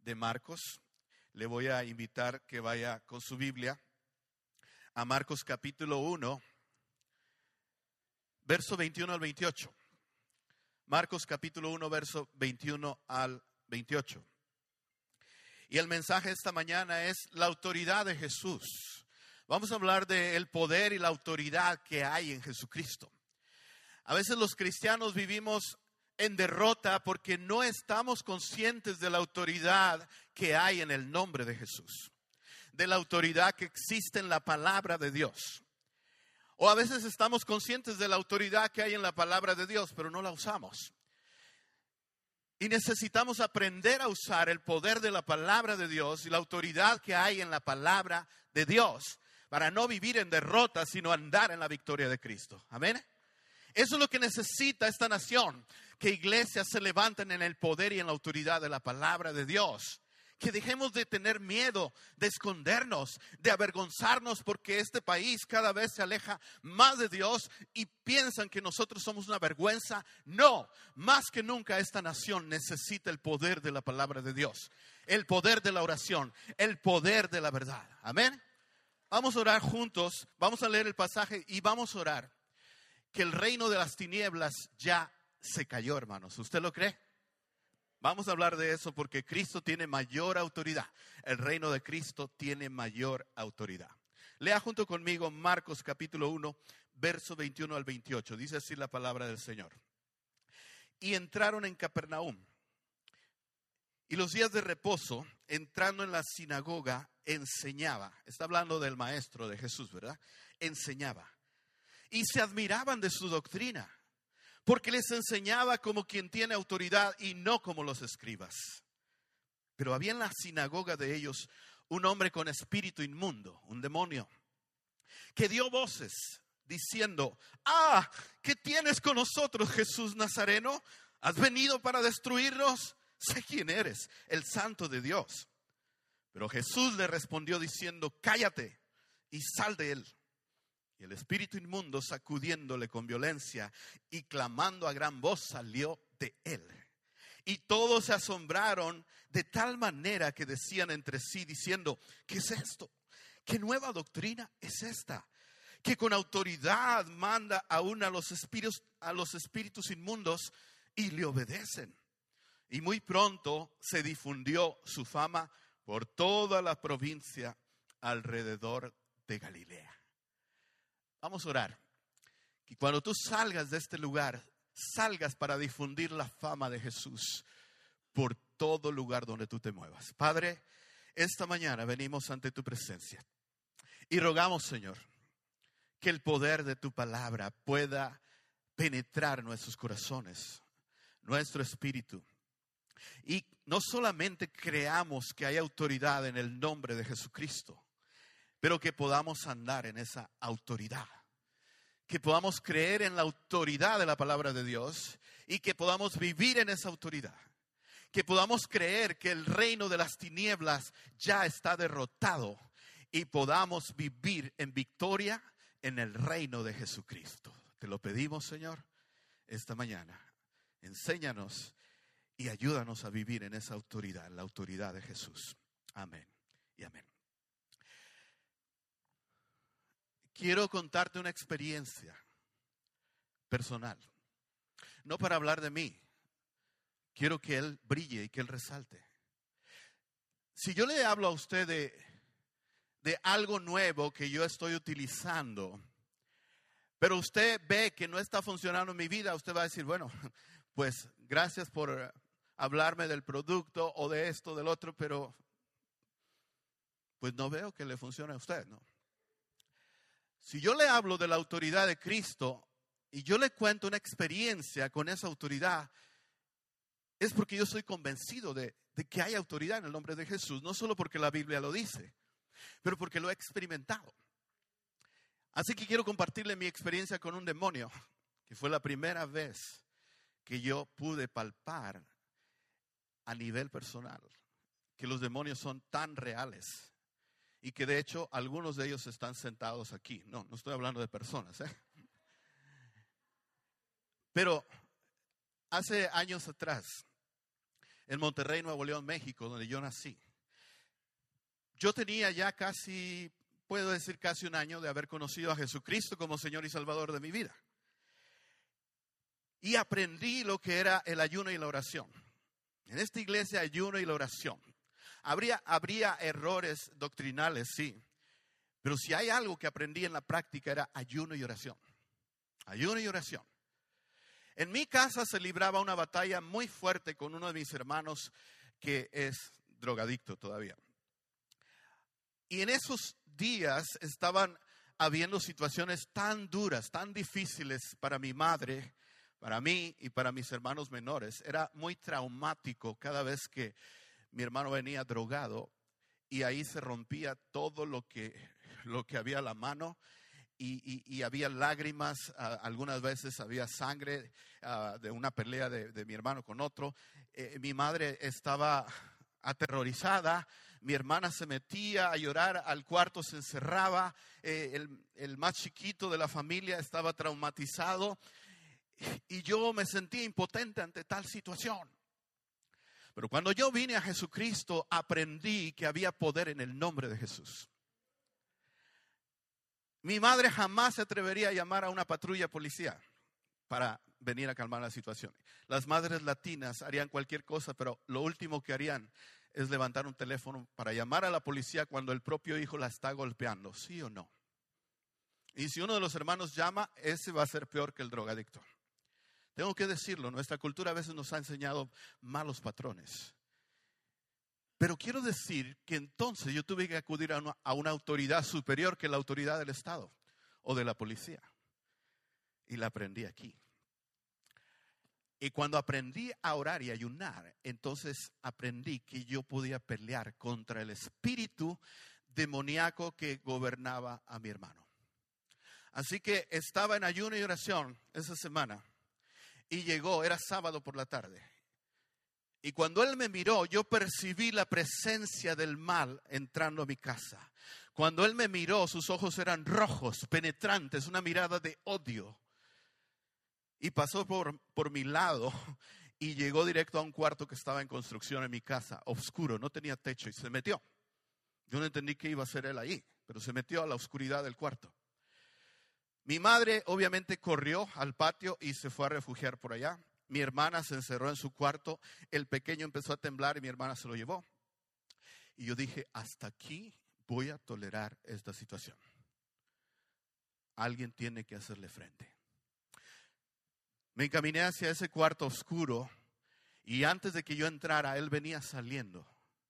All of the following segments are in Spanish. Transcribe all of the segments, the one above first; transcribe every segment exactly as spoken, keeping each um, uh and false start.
de Marcos. Le voy a invitar que vaya con su Biblia a Marcos capítulo uno, verso veintiuno al veintiocho. Marcos capítulo uno, verso veintiuno al veintiocho. Y el mensaje esta mañana es la autoridad de Jesús. Vamos a hablar del poder y la autoridad que hay en Jesucristo. A veces los cristianos vivimos en derrota porque no estamos conscientes de la autoridad que hay en el nombre de Jesús, de la autoridad que existe en la palabra de Dios. O a veces estamos conscientes de la autoridad que hay en la palabra de Dios, pero no la usamos. Y necesitamos aprender a usar el poder de la palabra de Dios y la autoridad que hay en la palabra de Dios para no vivir en derrota, sino andar en la victoria de Cristo. Amén. Eso es lo que necesita esta nación, que iglesias se levanten en el poder y en la autoridad de la palabra de Dios. Que dejemos de tener miedo, de escondernos, de avergonzarnos porque este país cada vez se aleja más de Dios y piensan que nosotros somos una vergüenza. No, más que nunca esta nación necesita el poder de la palabra de Dios, el poder de la oración, el poder de la verdad. Amén. Vamos a orar juntos, vamos a leer el pasaje y vamos a orar que el reino de las tinieblas ya se cayó, hermanos. ¿Usted lo cree? Vamos a hablar de eso porque Cristo tiene mayor autoridad. El reino de Cristo tiene mayor autoridad. Lea junto conmigo Marcos capítulo uno, verso veintiuno al veintiocho. Dice así la palabra del Señor. Y entraron en Capernaum. Y los días de reposo, entrando en la sinagoga, enseñaba. Está hablando del maestro de Jesús, ¿verdad? Enseñaba. Y se admiraban de su doctrina, porque les enseñaba como quien tiene autoridad y no como los escribas. Pero había en la sinagoga de ellos un hombre con espíritu inmundo, un demonio, que dio voces diciendo: ¡Ah! ¿Qué tienes con nosotros, Jesús Nazareno? ¿Has venido para destruirnos? Sé quién eres, el Santo de Dios. Pero Jesús le respondió diciendo: cállate y sal de él. Y el espíritu inmundo, sacudiéndole con violencia y clamando a gran voz, salió de él. Y todos se asombraron de tal manera que decían entre sí diciendo: ¿qué es esto? ¿Qué nueva doctrina es esta? Que con autoridad manda aún a los espíritus, a los espíritus inmundos y le obedecen. Y muy pronto se difundió su fama por toda la provincia alrededor de Galilea. Vamos a orar. Que cuando tú salgas de este lugar, salgas para difundir la fama de Jesús por todo lugar donde tú te muevas. Padre, esta mañana venimos ante tu presencia y rogamos, Señor, que el poder de tu palabra pueda penetrar nuestros corazones, nuestro espíritu. Y no solamente creamos que hay autoridad en el nombre de Jesucristo, pero que podamos andar en esa autoridad, que podamos creer en la autoridad de la palabra de Dios y que podamos vivir en esa autoridad, que podamos creer que el reino de las tinieblas ya está derrotado y podamos vivir en victoria en el reino de Jesucristo. Te lo pedimos, Señor, esta mañana. Enséñanos y ayúdanos a vivir en esa autoridad, en la autoridad de Jesús. Amén y amén. Quiero contarte una experiencia personal. No para hablar de mí. Quiero que Él brille y que Él resalte. Si yo le hablo a usted de, de algo nuevo que yo estoy utilizando, pero usted ve que no está funcionando en mi vida, usted va a decir: bueno, pues gracias por hablarme del producto o de esto, del otro, pero pues no veo que le funcione a usted, ¿no? Si yo le hablo de la autoridad de Cristo y yo le cuento una experiencia con esa autoridad, es porque yo estoy convencido de, de que hay autoridad en el nombre de Jesús. No solo porque la Biblia lo dice, pero porque lo he experimentado. Así que quiero compartirle mi experiencia con un demonio, que fue la primera vez que yo pude palpar a nivel personal que los demonios son tan reales. Y que de hecho algunos de ellos están sentados aquí. No, no estoy hablando de personas, ¿eh? Pero hace años atrás en Monterrey, Nuevo León, México, donde yo nací. Yo tenía ya casi, puedo decir casi un año de haber conocido a Jesucristo como Señor y Salvador de mi vida. Y aprendí lo que era el ayuno y la oración. En esta iglesia, ayuno y la oración. Habría, habría errores doctrinales, sí. Pero si hay algo que aprendí en la práctica era ayuno y oración. Ayuno y oración. En mi casa se libraba una batalla muy fuerte con uno de mis hermanos que es drogadicto todavía. Y en esos días estaban habiendo situaciones tan duras, tan difíciles para mi madre, para mí y para mis hermanos menores. Era muy traumático cada vez que mi hermano venía drogado y ahí se rompía todo lo que, lo que había a la mano. Y, y, y había lágrimas, uh, algunas veces había sangre uh, de una pelea de, de mi hermano con otro. Eh, mi madre estaba aterrorizada, mi hermana se metía a llorar al cuarto, se encerraba, eh, el, el más chiquito de la familia estaba traumatizado y yo me sentía impotente ante tal situación. Pero cuando yo vine a Jesucristo, aprendí que había poder en el nombre de Jesús. Mi madre jamás se atrevería a llamar a una patrulla policial para venir a calmar la situación. Las madres latinas harían cualquier cosa, pero lo último que harían es levantar un teléfono para llamar a la policía cuando el propio hijo la está golpeando, ¿sí o no? Y si uno de los hermanos llama, ese va a ser peor que el drogadicto. Tengo que decirlo, nuestra cultura a veces nos ha enseñado malos patrones. Pero quiero decir que entonces yo tuve que acudir a una, a una autoridad superior que la autoridad del Estado o de la policía. Y la aprendí aquí. Y cuando aprendí a orar y ayunar, entonces aprendí que yo podía pelear contra el espíritu demoníaco que gobernaba a mi hermano. Así que estaba en ayuno y oración esa semana. Y llegó, era sábado por la tarde. Y cuando él me miró, yo percibí la presencia del mal entrando a mi casa. Cuando él me miró, sus ojos eran rojos, penetrantes, una mirada de odio. Y pasó por, por mi lado y llegó directo a un cuarto que estaba en construcción en mi casa, oscuro, no tenía techo, y se metió. Yo no entendí qué iba a hacer él ahí, pero se metió a la oscuridad del cuarto. Mi madre obviamente corrió al patio y se fue a refugiar por allá. Mi hermana se encerró en su cuarto, el pequeño empezó a temblar y mi hermana se lo llevó. Y yo dije, hasta aquí voy a tolerar esta situación. Alguien tiene que hacerle frente. Me encaminé hacia ese cuarto oscuro y antes de que yo entrara, él venía saliendo.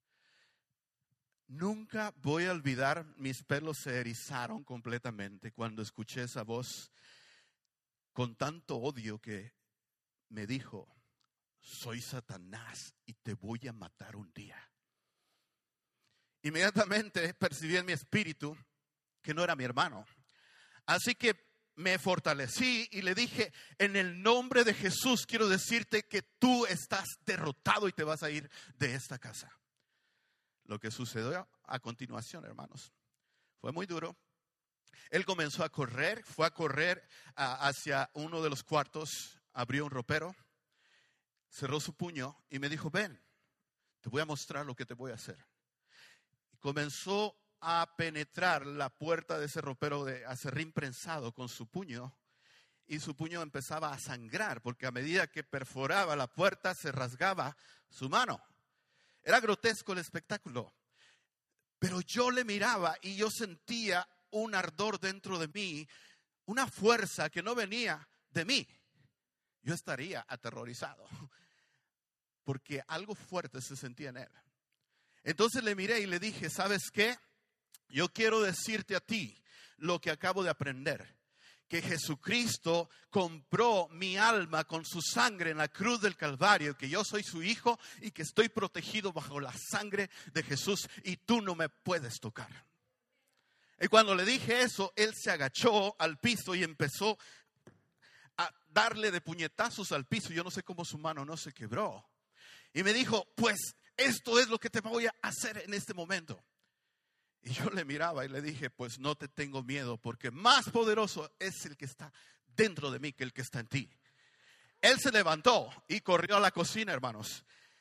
Nunca voy a olvidar, mis pelos se erizaron completamente cuando escuché esa voz con tanto odio que me dijo, soy Satanás y te voy a matar un día. Inmediatamente percibí en mi espíritu que no era mi hermano. Así que me fortalecí y le dije, en el nombre de Jesús quiero decirte que tú estás derrotado y te vas a ir de esta casa. Lo que sucedió a continuación, hermanos, fue muy duro. Él comenzó a correr, fue a correr a, hacia uno de los cuartos, abrió un ropero, cerró su puño y me dijo, ven, te voy a mostrar lo que te voy a hacer. Y comenzó a penetrar la puerta de ese ropero de acerrín prensado con su puño y su puño empezaba a sangrar porque a medida que perforaba la puerta se rasgaba su mano. Era grotesco el espectáculo, pero yo le miraba y yo sentía un ardor dentro de mí, una fuerza que no venía de mí. Yo estaría aterrorizado porque algo fuerte se sentía en él. Entonces le miré y le dije, ¿sabes qué? Yo quiero decirte a ti lo que acabo de aprender. Que Jesucristo compró mi alma con su sangre en la cruz del Calvario, que yo soy su hijo y que estoy protegido bajo la sangre de Jesús y tú no me puedes tocar. Y cuando le dije eso, él se agachó al piso y empezó a darle de puñetazos al piso. Yo no sé cómo su mano no se quebró. Y me dijo, pues esto es lo que te voy a hacer en este momento. Y yo le miraba y le dije, pues no te tengo miedo porque más poderoso es el que está dentro de mí que el que está en ti. Él se levantó y corrió a la cocina, hermanos.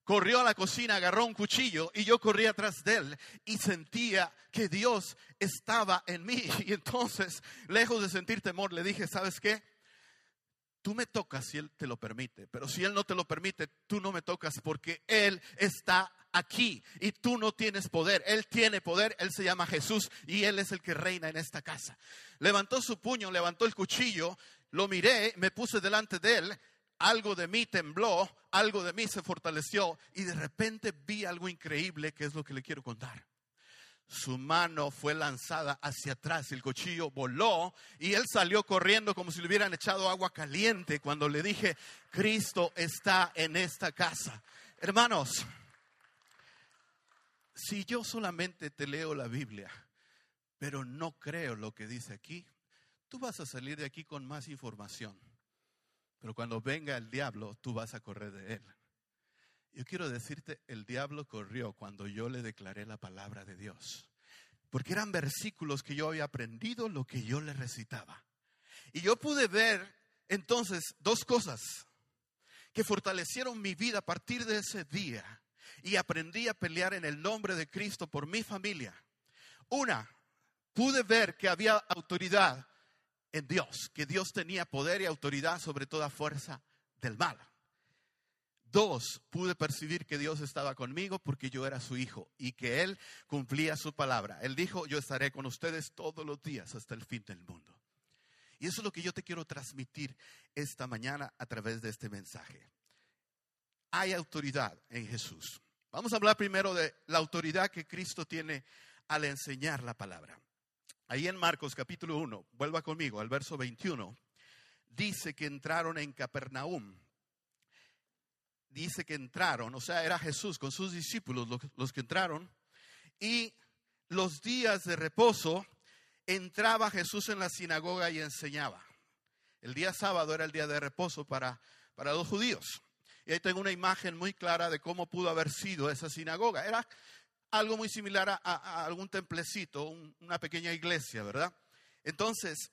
corrió a la cocina, agarró un cuchillo y yo corrí atrás de él y sentía que Dios estaba en mí. Y entonces, lejos de sentir temor, le dije, ¿sabes qué? Tú me tocas si Él te lo permite, pero si Él no te lo permite, tú no me tocas porque Él está aquí y tú no tienes poder. Él tiene poder, Él se llama Jesús y Él es el que reina en esta casa. Levantó su puño, levantó el cuchillo, lo miré, me puse delante de Él. Algo de mí tembló, algo de mí se fortaleció y de repente vi algo increíble que es lo que le quiero contar. Su mano fue lanzada hacia atrás, el cuchillo voló y él salió corriendo como si le hubieran echado agua caliente cuando le dije, Cristo está en esta casa. Hermanos, si yo solamente te leo la Biblia, pero no creo lo que dice aquí, tú vas a salir de aquí con más información. Pero cuando venga el diablo, tú vas a correr de él. Yo quiero decirte, el diablo corrió cuando yo le declaré la palabra de Dios. Porque eran versículos que yo había aprendido, lo que yo le recitaba. Y yo pude ver entonces dos cosas que fortalecieron mi vida a partir de ese día. Y aprendí a pelear en el nombre de Cristo por mi familia. Una, pude ver que había autoridad en Dios, que Dios tenía poder y autoridad sobre toda fuerza del mal. Dos, pude percibir que Dios estaba conmigo porque yo era su hijo y que Él cumplía su palabra. Él dijo, yo estaré con ustedes todos los días hasta el fin del mundo. Y eso es lo que yo te quiero transmitir esta mañana a través de este mensaje. Hay autoridad en Jesús. Vamos a hablar primero de la autoridad que Cristo tiene al enseñar la palabra. Ahí en Marcos capítulo uno, vuelva conmigo al verso veintiuno, dice que entraron en Capernaum. Dice que entraron, o sea, era Jesús con sus discípulos los, los que entraron. Y los días de reposo entraba Jesús en la sinagoga y enseñaba. El día sábado era el día de reposo para, para los judíos. Y ahí tengo una imagen muy clara de cómo pudo haber sido esa sinagoga. Era algo muy similar a, a, a algún templecito, un, una pequeña iglesia, ¿verdad? Entonces,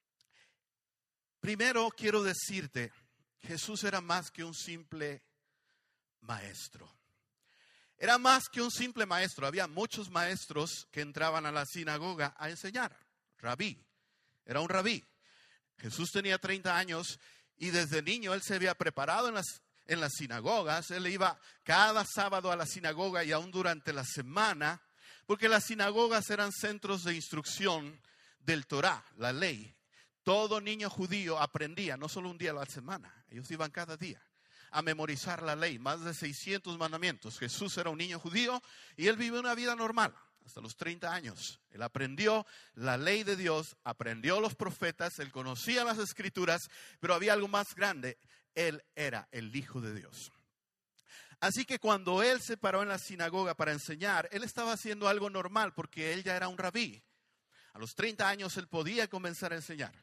primero quiero decirte, Jesús era más que un simple maestro. Era más que un simple maestro. Había muchos maestros que entraban a la sinagoga a enseñar. Rabí, era un rabí. Jesús tenía treinta años y desde niño él se había preparado en las, en las sinagogas. Él iba cada sábado a la sinagoga y aún durante la semana, porque las sinagogas eran centros de instrucción del Torá, la ley. Todo niño judío aprendía, no solo un día a la semana, ellos iban cada día a memorizar la ley, más de seiscientos mandamientos. Jesús era un niño judío y él vivió una vida normal hasta los treinta años. Él aprendió la ley de Dios, aprendió los profetas, él conocía las escrituras, pero había algo más grande, él era el Hijo de Dios. Así que cuando él se paró en la sinagoga para enseñar, él estaba haciendo algo normal porque él ya era un rabí. A los treinta años él podía comenzar a enseñar.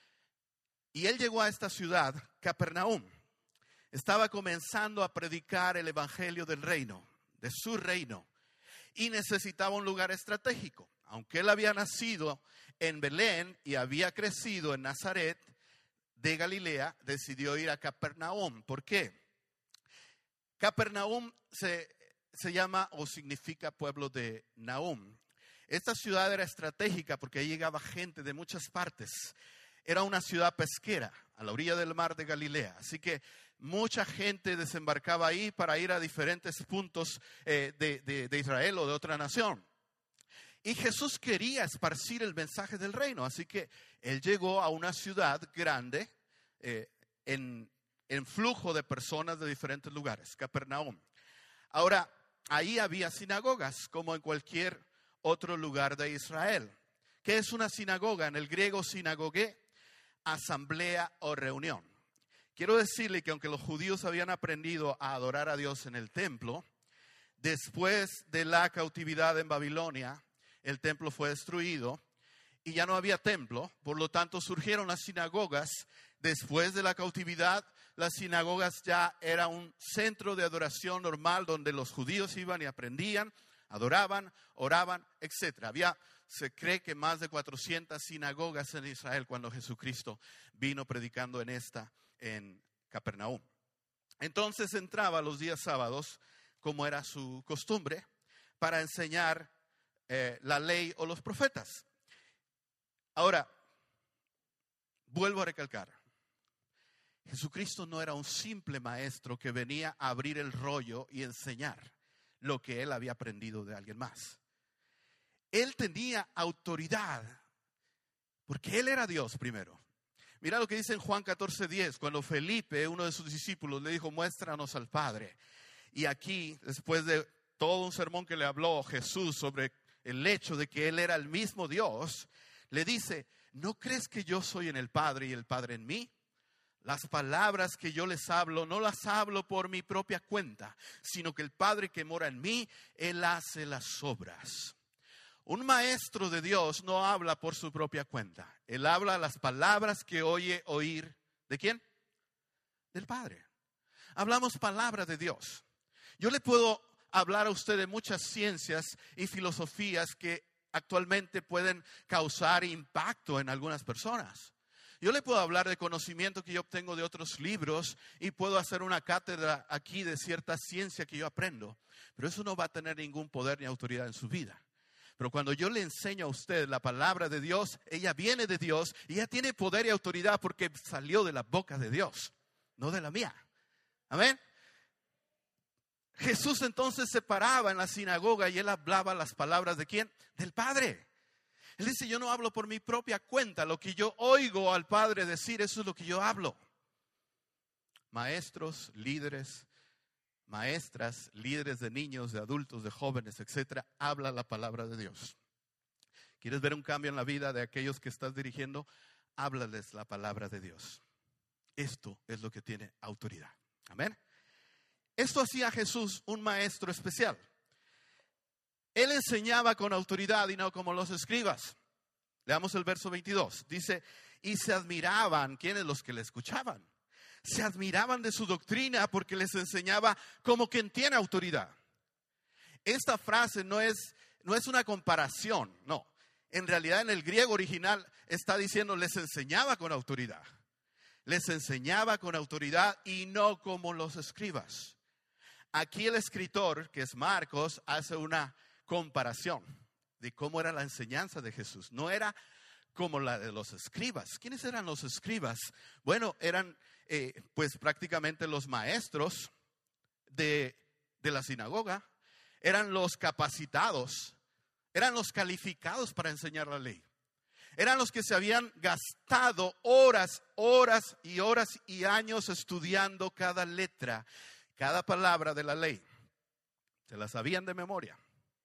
Y él llegó a esta ciudad, Capernaum. Estaba comenzando a predicar el evangelio del reino, de su reino, y necesitaba un lugar estratégico. Aunque él había nacido en Belén y había crecido en Nazaret de Galilea, decidió ir a Capernaum. ¿Por qué? Capernaum se, se llama o significa pueblo de Nahum. Esta ciudad era estratégica porque ahí llegaba gente de muchas partes. Era una ciudad pesquera a la orilla del mar de Galilea. Así que mucha gente desembarcaba ahí para ir a diferentes puntos eh, de, de, de Israel o de otra nación. Y Jesús quería esparcir el mensaje del reino. Así que él llegó a una ciudad grande eh, en, en flujo de personas de diferentes lugares, Capernaum. Ahora, ahí había sinagogas como en cualquier otro lugar de Israel. ¿Qué es una sinagoga? En el griego sinagogué, asamblea o reunión. Quiero decirle que aunque los judíos habían aprendido a adorar a Dios en el templo, después de la cautividad en Babilonia, el templo fue destruido y ya no había templo. Por lo tanto, surgieron las sinagogas. Después de la cautividad, las sinagogas ya era un centro de adoración normal donde los judíos iban y aprendían, adoraban, oraban, etcétera. Había Se cree que más de cuatrocientas sinagogas en Israel cuando Jesucristo vino predicando en esta, en Capernaum. Entonces entraba los días sábados como era su costumbre, para enseñar eh, la ley o los profetas. Ahora, vuelvo a recalcar, Jesucristo no era un simple maestro que venía a abrir el rollo y enseñar lo que él había aprendido de alguien más. Él tenía autoridad, porque él era Dios primero. Mira lo que dice en Juan catorce diez, cuando Felipe, uno de sus discípulos, le dijo, muéstranos al Padre. Y aquí, después de todo un sermón que le habló Jesús sobre el hecho de que él era el mismo Dios, le dice, ¿no crees que yo soy en el Padre y el Padre en mí? Las palabras que yo les hablo, no las hablo por mi propia cuenta, sino que el Padre que mora en mí, Él hace las obras. Un maestro de Dios no habla por su propia cuenta. Él habla las palabras que oye oír. ¿De quién? Del Padre. Hablamos palabra de Dios. Yo le puedo hablar a usted de muchas ciencias y filosofías que actualmente pueden causar impacto en algunas personas. Yo le puedo hablar de conocimiento que yo obtengo de otros libros y puedo hacer una cátedra aquí de cierta ciencia que yo aprendo, pero eso no va a tener ningún poder ni autoridad en su vida. Pero cuando yo le enseño a usted la palabra de Dios, ella viene de Dios y ella tiene poder y autoridad porque salió de la boca de Dios, no de la mía. Amén. Jesús entonces se paraba en la sinagoga y él hablaba las palabras de ¿quién? Del Padre. Él dice, yo no hablo por mi propia cuenta, lo que yo oigo al Padre decir, eso es lo que yo hablo. Maestros, líderes, maestras, líderes de niños, de adultos, de jóvenes, etcétera, habla la palabra de Dios. ¿Quieres ver un cambio en la vida de aquellos que estás dirigiendo? Háblales la palabra de Dios. Esto es lo que tiene autoridad. Amén. Esto hacía Jesús un maestro especial. Él enseñaba con autoridad y no como los escribas. Leamos el verso veintidós. Dice, y se admiraban, ¿quiénes? Los que le escuchaban. Se admiraban de su doctrina porque les enseñaba como quien tiene autoridad. Esta frase no es, no es una comparación, no. En realidad en el griego original está diciendo, les enseñaba con autoridad. Les enseñaba con autoridad y no como los escribas. Aquí el escritor, que es Marcos, hace una comparación de cómo era la enseñanza de Jesús. No era como la de los escribas. ¿Quiénes eran los escribas? Bueno, eran eh, pues prácticamente los maestros de, de la sinagoga. Eran los capacitados, eran los calificados para enseñar la ley. Eran los que se habían gastado horas, horas y horas y años estudiando cada letra, cada palabra de la ley. Se la sabían de memoria.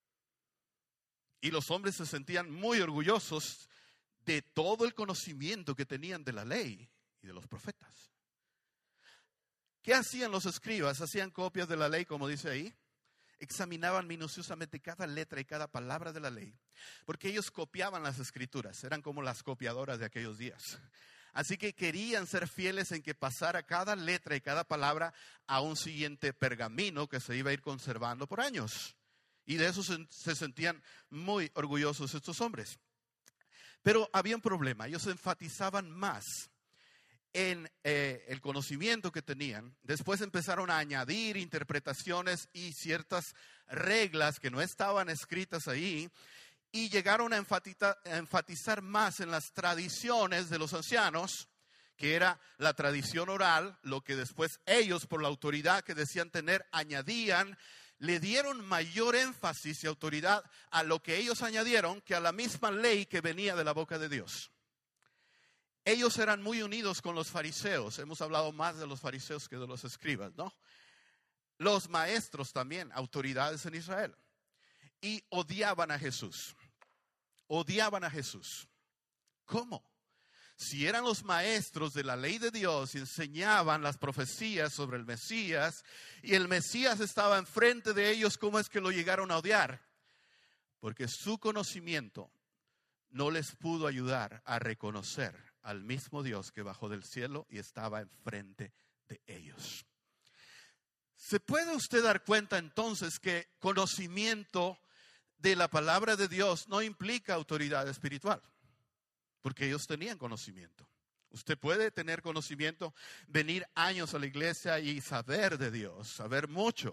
Y los hombres se sentían muy orgullosos de todo el conocimiento que tenían de la ley y de los profetas. ¿Qué hacían los escribas? Hacían copias de la ley, como dice ahí. Examinaban minuciosamente cada letra y cada palabra de la ley, porque ellos copiaban las escrituras, eran como las copiadoras de aquellos días. Así que querían ser fieles en que pasara cada letra y cada palabra a un siguiente pergamino que se iba a ir conservando por años. Y de eso se, se sentían muy orgullosos estos hombres. Pero había un problema, ellos enfatizaban más en eh, el conocimiento que tenían. Después empezaron a añadir interpretaciones y ciertas reglas que no estaban escritas ahí, y llegaron a enfatizar, a enfatizar más en las tradiciones de los ancianos, que era la tradición oral, lo que después ellos, por la autoridad que decían tener, añadían. Le dieron mayor énfasis y autoridad a lo que ellos añadieron que a la misma ley que venía de la boca de Dios. Ellos eran muy unidos con los fariseos. Hemos hablado más de los fariseos que de los escribas, ¿no? Los maestros también, autoridades en Israel. Y odiaban a Jesús. Odiaban a Jesús. ¿Cómo? Si eran los maestros de la ley de Dios y enseñaban las profecías sobre el Mesías, y el Mesías estaba enfrente de ellos, ¿cómo es que lo llegaron a odiar? Porque su conocimiento no les pudo ayudar a reconocer al mismo Dios que bajó del cielo y estaba enfrente de ellos. ¿Se puede usted dar cuenta entonces que conocimiento de la palabra de Dios no implica autoridad espiritual? Porque ellos tenían conocimiento. Usted puede tener conocimiento, venir años a la iglesia y saber de Dios, saber mucho.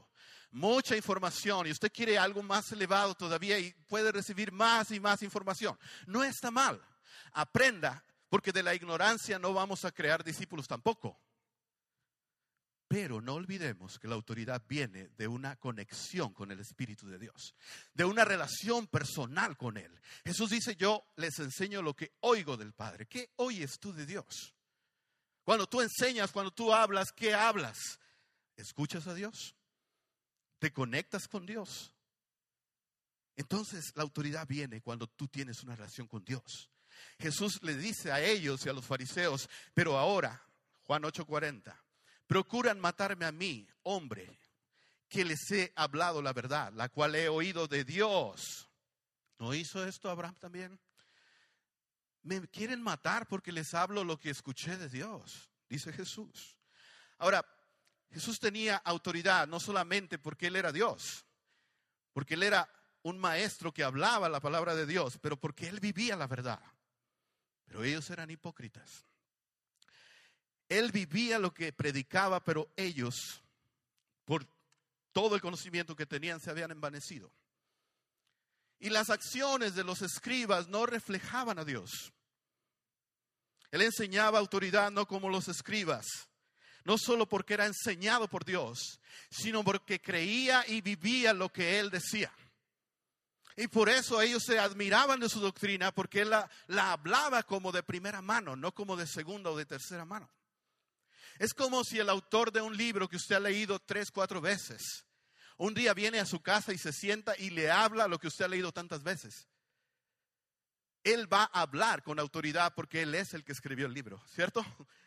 mucha información y usted quiere algo más elevado todavía y puede recibir más y más información. No está mal. Aprenda, porque de la ignorancia no vamos a crear discípulos tampoco. Pero no olvidemos que la autoridad viene de una conexión con el Espíritu de Dios, de una relación personal con Él. Jesús dice, yo les enseño lo que oigo del Padre. ¿Qué oyes tú de Dios? Cuando tú enseñas, cuando tú hablas, ¿qué hablas? ¿Escuchas a Dios? ¿Te conectas con Dios? Entonces la autoridad viene cuando tú tienes una relación con Dios. Jesús le dice a ellos y a los fariseos, pero ahora, Juan ocho cuarenta, procuran matarme a mí, hombre, que les he hablado la verdad, la cual he oído de Dios. ¿No hizo esto Abraham también? Me quieren matar porque les hablo lo que escuché de Dios, dice Jesús. Ahora, Jesús tenía autoridad no solamente porque Él era Dios, porque Él era un maestro que hablaba la palabra de Dios, pero porque Él vivía la verdad. Pero ellos eran hipócritas. Él vivía lo que predicaba, pero ellos, por todo el conocimiento que tenían, se habían envanecido. Y las acciones de los escribas no reflejaban a Dios. Él enseñaba autoridad no como los escribas, no solo porque era enseñado por Dios, sino porque creía y vivía lo que Él decía. Y por eso ellos se admiraban de su doctrina, porque Él la, la hablaba como de primera mano, no como de segunda o de tercera mano. Es como si el autor de un libro que usted ha leído tres, cuatro veces, un día viene a su casa y se sienta y le habla lo que usted ha leído tantas veces. Él va a hablar con autoridad porque Él es el que escribió el libro, ¿cierto?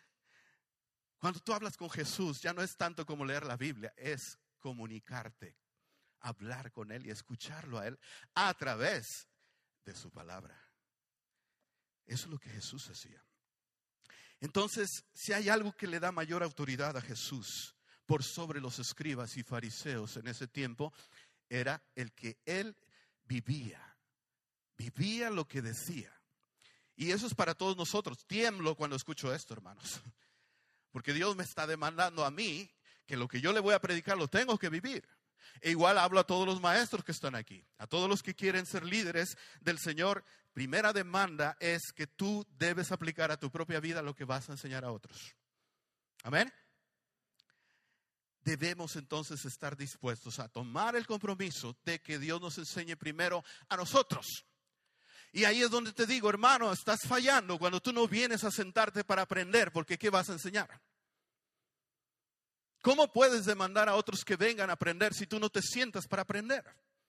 Cuando tú hablas con Jesús, ya no es tanto como leer la Biblia, es comunicarte, hablar con Él y escucharlo a Él a través de su palabra. Eso es lo que Jesús hacía. Entonces, si hay algo que le da mayor autoridad a Jesús por sobre los escribas y fariseos en ese tiempo, era el que Él vivía, vivía lo que decía. Y eso es para todos nosotros. Tiemblo cuando escucho esto, hermanos, porque Dios me está demandando a mí que lo que yo le voy a predicar lo tengo que vivir. E igual hablo a todos los maestros que están aquí, a todos los que quieren ser líderes del Señor. Primera demanda es que tú debes aplicar a tu propia vida lo que vas a enseñar a otros. Amén. Debemos entonces estar dispuestos a tomar el compromiso de que Dios nos enseñe primero a nosotros. Y ahí es donde te digo, hermano, estás fallando cuando tú no vienes a sentarte para aprender, porque ¿qué vas a enseñar? ¿Cómo puedes demandar a otros que vengan a aprender si tú no te sientas para aprender?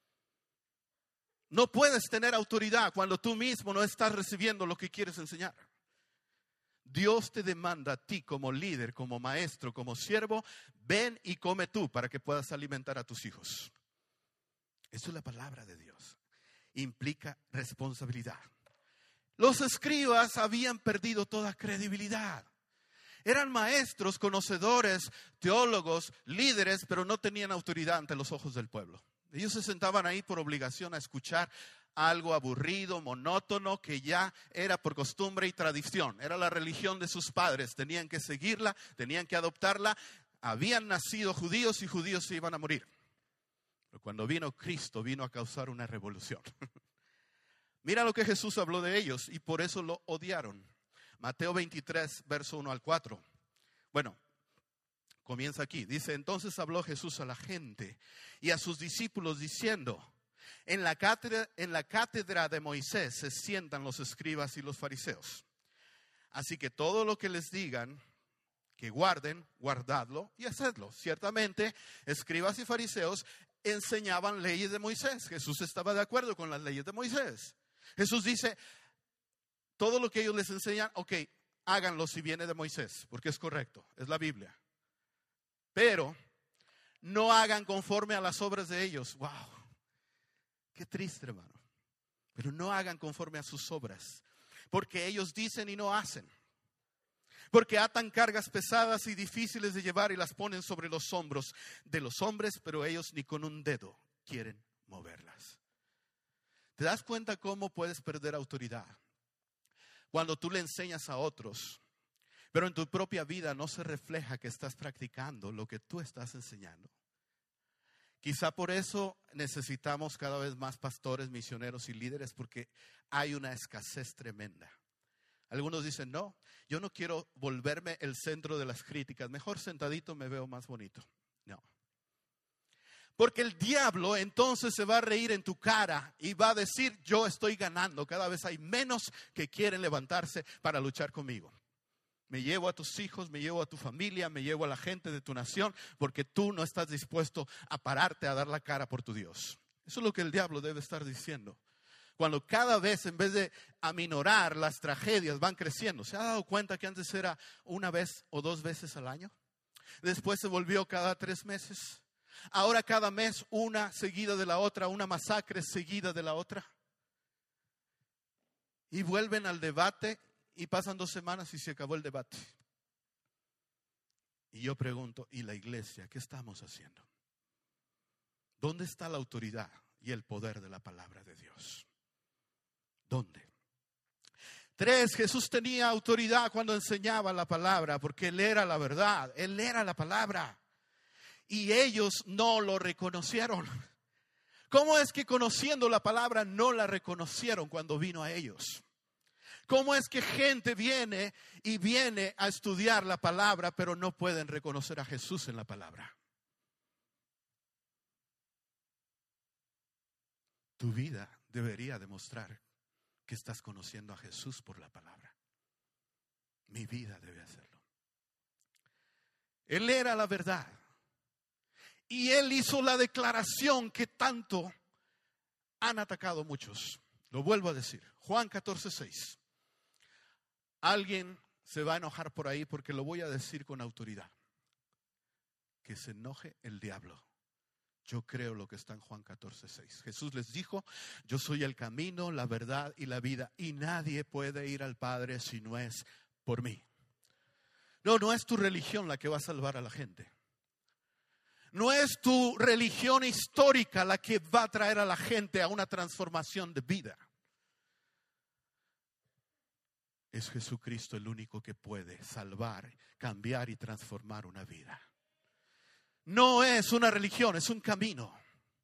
No puedes tener autoridad cuando tú mismo no estás recibiendo lo que quieres enseñar. Dios te demanda a ti como líder, como maestro, como siervo, ven y come tú para que puedas alimentar a tus hijos. Eso es la palabra de Dios. Implica responsabilidad. Los escribas habían perdido toda credibilidad. Eran maestros, conocedores, teólogos, líderes, pero no tenían autoridad ante los ojos del pueblo. Ellos se sentaban ahí por obligación a escuchar algo aburrido, monótono, que ya era por costumbre y tradición. Era la religión de sus padres. Tenían que seguirla, tenían que adoptarla. Habían nacido judíos y judíos se iban a morir. Pero cuando vino Cristo, vino a causar una revolución. Mira lo que Jesús habló de ellos y por eso lo odiaron. Mateo veintitrés, verso uno al cuatro. Bueno, comienza aquí. Dice, entonces habló Jesús a la gente y a sus discípulos diciendo, en la cátedra, en la cátedra de Moisés se sientan los escribas y los fariseos. Así que todo lo que les digan que guarden, guardadlo y hacedlo. Ciertamente, escribas y fariseos enseñaban leyes de Moisés. Jesús estaba de acuerdo con las leyes de Moisés. Jesús dice, todo lo que ellos les enseñan, ok, háganlo si viene de Moisés, porque es correcto, es la Biblia. Pero no hagan conforme a las obras de ellos. Wow, qué triste, hermano. Pero no hagan conforme a sus obras, porque ellos dicen y no hacen. Porque atan cargas pesadas y difíciles de llevar y las ponen sobre los hombros de los hombres, pero ellos ni con un dedo quieren moverlas. ¿Te das cuenta cómo puedes perder autoridad? Cuando tú le enseñas a otros, pero en tu propia vida no se refleja que estás practicando lo que tú estás enseñando. Quizá por eso necesitamos cada vez más pastores, misioneros y líderes, porque hay una escasez tremenda. Algunos dicen, no, yo no quiero volverme el centro de las críticas, mejor sentadito me veo más bonito. No. Porque el diablo entonces se va a reír en tu cara y va a decir, yo estoy ganando. Cada vez hay menos que quieren levantarse para luchar conmigo. Me llevo a tus hijos, me llevo a tu familia, me llevo a la gente de tu nación, porque tú no estás dispuesto a pararte a dar la cara por tu Dios. Eso es lo que el diablo debe estar diciendo. Cuando cada vez, en vez de aminorar, las tragedias van creciendo. ¿Se ha dado cuenta que antes era una vez o dos veces al año? Después se volvió cada tres meses. Ahora cada mes una seguida de la otra, una masacre seguida de la otra. Y vuelven al debate y pasan dos semanas y se acabó el debate. Y yo pregunto, ¿y la iglesia qué estamos haciendo? ¿Dónde está la autoridad y el poder de la palabra de Dios? ¿Dónde? Tres, Jesús tenía autoridad cuando enseñaba la palabra, porque Él era la verdad, Él era la palabra. Y ellos no lo reconocieron. ¿Cómo es que conociendo la palabra no la reconocieron cuando vino a ellos? ¿Cómo es que gente viene y viene a estudiar la palabra, pero no pueden reconocer a Jesús en la palabra? Tu vida debería demostrar que estás conociendo a Jesús por la palabra. Mi vida debe hacerlo. Él era la verdad. Y Él hizo la declaración que tanto han atacado muchos. Lo vuelvo a decir. Juan catorce seis. Alguien se va a enojar por ahí porque lo voy a decir con autoridad. Que se enoje el diablo. Yo creo lo que está en Juan catorce seis. Jesús les dijo, yo soy el camino, la verdad y la vida. Y nadie puede ir al Padre si no es por mí. No, no es tu religión la que va a salvar a la gente. No es tu religión histórica la que va a traer a la gente a una transformación de vida. Es Jesucristo el único que puede salvar, cambiar y transformar una vida. No es una religión, es un camino.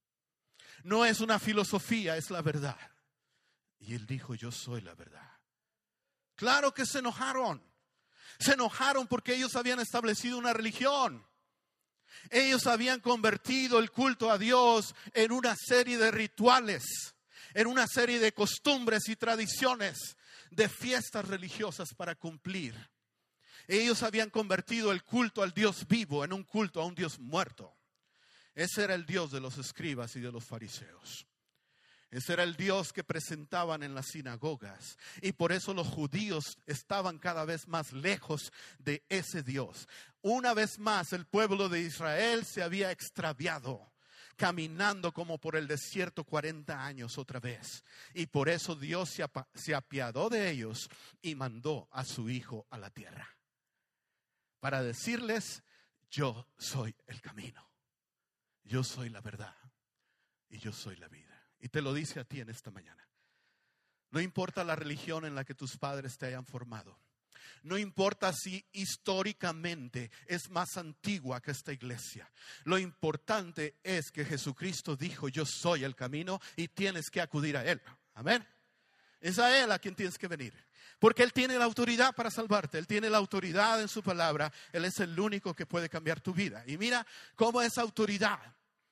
No es una filosofía, es la verdad. Y Él dijo, yo soy la verdad. Claro que se enojaron. Se enojaron porque ellos habían establecido una religión. Ellos habían convertido el culto a Dios en una serie de rituales, en una serie de costumbres y tradiciones, de fiestas religiosas para cumplir. Ellos habían convertido el culto al Dios vivo en un culto a un Dios muerto. Ese era el Dios de los escribas y de los fariseos. Ese era el Dios que presentaban en las sinagogas. Y por eso los judíos estaban cada vez más lejos de ese Dios. Una vez más el pueblo de Israel se había extraviado, caminando como por el desierto cuarenta años otra vez. Y por eso Dios se, apa- se apiadó de ellos y mandó a su Hijo a la tierra. Para decirles, yo soy el camino, yo soy la verdad y yo soy la vida. Y te lo dice a ti en esta mañana. No importa la religión en la que tus padres te hayan formado. No importa si históricamente es más antigua que esta iglesia. Lo importante es que Jesucristo dijo, yo soy el camino y tienes que acudir a Él. Amén. Es a Él a quien tienes que venir. Porque Él tiene la autoridad para salvarte. Él tiene la autoridad en su palabra. Él es el único que puede cambiar tu vida. Y mira cómo esa autoridad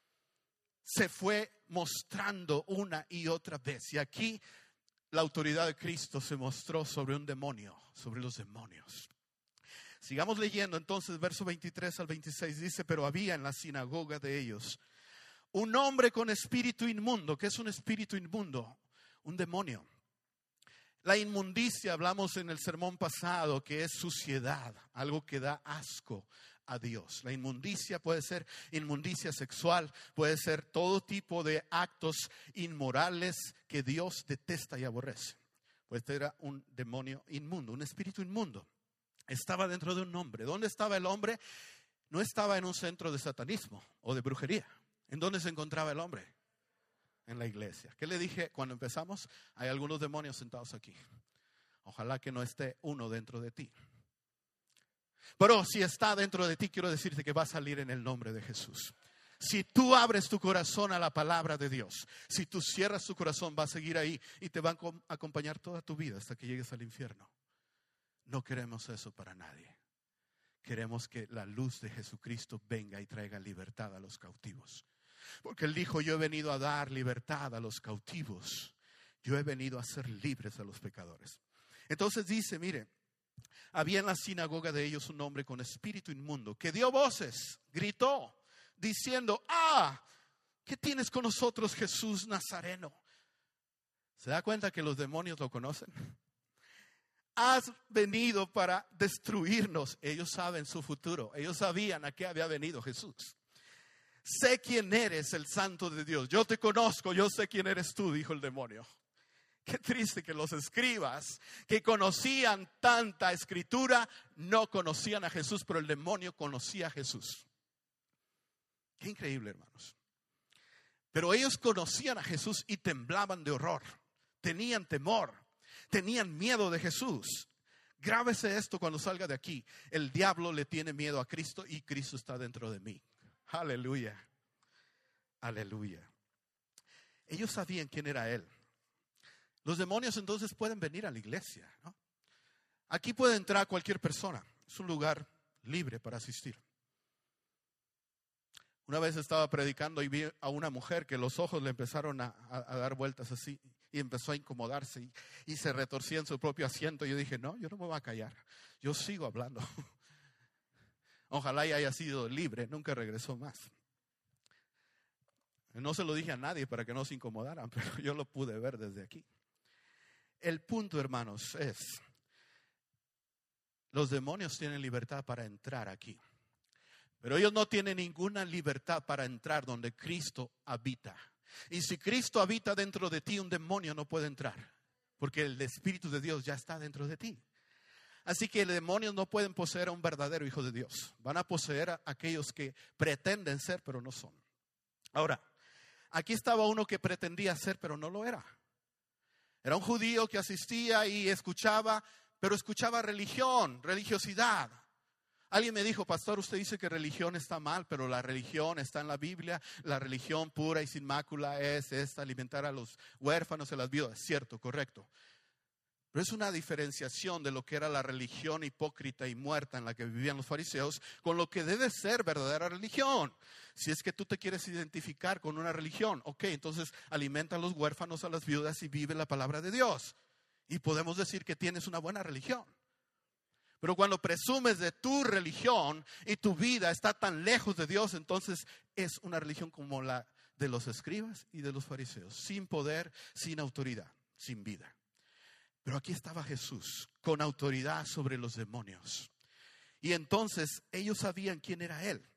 se fue mostrando una y otra vez. Y aquí la autoridad de Cristo se mostró sobre un demonio, sobre los demonios. Sigamos leyendo entonces, verso veintitrés al veintiséis dice, pero había en la sinagoga de ellos un hombre con espíritu inmundo. ¿Qué es un espíritu inmundo? Un demonio. La inmundicia, hablamos en el sermón pasado, que es suciedad, algo que da asco a Dios. La inmundicia puede ser inmundicia sexual, puede ser todo tipo de actos inmorales que Dios detesta y aborrece. Pues este era un demonio inmundo, un espíritu inmundo. Estaba dentro de un hombre. ¿Dónde estaba el hombre? No estaba en un centro de satanismo o de brujería. ¿En dónde se encontraba el hombre? En la iglesia. ¿Qué le dije cuando empezamos? Hay algunos demonios sentados aquí. Ojalá que no esté uno dentro de ti. Pero si está dentro de ti, quiero decirte que va a salir en el nombre de Jesús. Si tú abres tu corazón a la palabra de Dios, si tú cierras tu corazón, va a seguir ahí y te va a acompañar toda tu vida hasta que llegues al infierno. No queremos eso para nadie. Queremos que la luz de Jesucristo venga y traiga libertad a los cautivos. Porque Él dijo, yo he venido a dar libertad a los cautivos. Yo he venido a ser libres a los pecadores. Entonces dice, mire, había en la sinagoga de ellos un hombre con espíritu inmundo que dio voces, gritó, diciendo, ah, ¿qué tienes con nosotros, Jesús Nazareno? ¿Se da cuenta que los demonios lo conocen? Has venido para destruirnos. Ellos saben su futuro. Ellos sabían a qué había venido Jesús. Sé quién eres, el Santo de Dios. Yo te conozco, yo sé quién eres tú, dijo el demonio. Qué triste que los escribas que conocían tanta escritura no conocían a Jesús, pero el demonio conocía a Jesús. Qué increíble, hermanos. Pero ellos conocían a Jesús y temblaban de horror. Tenían temor, tenían miedo de Jesús. Grábese esto cuando salga de aquí. El diablo le tiene miedo a Cristo y Cristo está dentro de mí. Aleluya. Aleluya. Ellos sabían quién era Él. Los demonios entonces pueden venir a la iglesia, ¿no? Aquí puede entrar cualquier persona. Es un lugar libre para asistir. Una vez estaba predicando y vi a una mujer que los ojos le empezaron a, a, a dar vueltas así y empezó a incomodarse y, y se retorcía en su propio asiento. Yo dije, no, yo no me voy a callar. Yo sigo hablando. Ojalá y haya sido libre, nunca regresó más. No se lo dije a nadie para que no se incomodaran, pero yo lo pude ver desde aquí. El punto, hermanos, es, los demonios tienen libertad para entrar aquí, pero ellos no tienen ninguna libertad para entrar donde Cristo habita. Y si Cristo habita dentro de ti, un demonio no puede entrar, porque el Espíritu de Dios ya está dentro de ti. Así que los demonios no pueden poseer a un verdadero hijo de Dios. Van a poseer a aquellos que pretenden ser, pero no son. Ahora, aquí estaba uno que pretendía ser, pero no lo era. Era un judío que asistía y escuchaba, pero escuchaba religión, religiosidad. Alguien me dijo, pastor, usted dice que religión está mal, pero la religión está en la Biblia. La religión pura y sin mácula es esta, alimentar a los huérfanos y a las viudas. Cierto, correcto. Pero es una diferenciación de lo que era la religión hipócrita y muerta en la que vivían los fariseos con lo que debe ser verdadera religión. Si es que tú te quieres identificar con una religión, ok, entonces alimenta a los huérfanos, a las viudas y vive la palabra de Dios. Y podemos decir que tienes una buena religión. Pero cuando presumes de tu religión y tu vida está tan lejos de Dios, entonces es una religión como la de los escribas y de los fariseos, sin poder, sin autoridad, sin vida. Pero aquí estaba Jesús con autoridad sobre los demonios. Y entonces ellos sabían quién era Él.